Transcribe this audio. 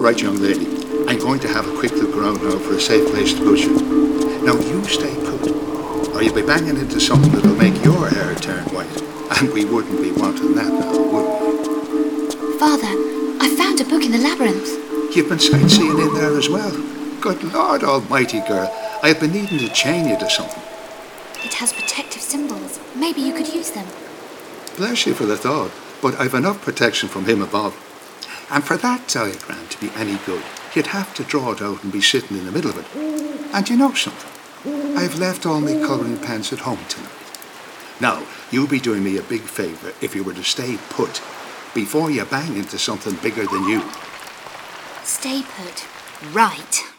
Right, young lady. I'm going to have a quick look around now for a safe place to put you. Now, you stay put, or you'll be banging into something that'll make your hair turn white. And we wouldn't be wanting that now, would we? Father, I found a book in the labyrinth. You've been sightseeing in there as well. Good Lord Almighty, girl. I have been needing to chain you to something. It has protective symbols. Maybe you could use them. Bless you for the thought, but I've enough protection from him above. And for that diagram to be any good, you'd have to draw it out and be sitting in the middle of it. And you know something? I've left all my colouring pens at home tonight. Now, you'd be doing me a big favour if you were to stay put before you bang into something bigger than you. Stay put. Right.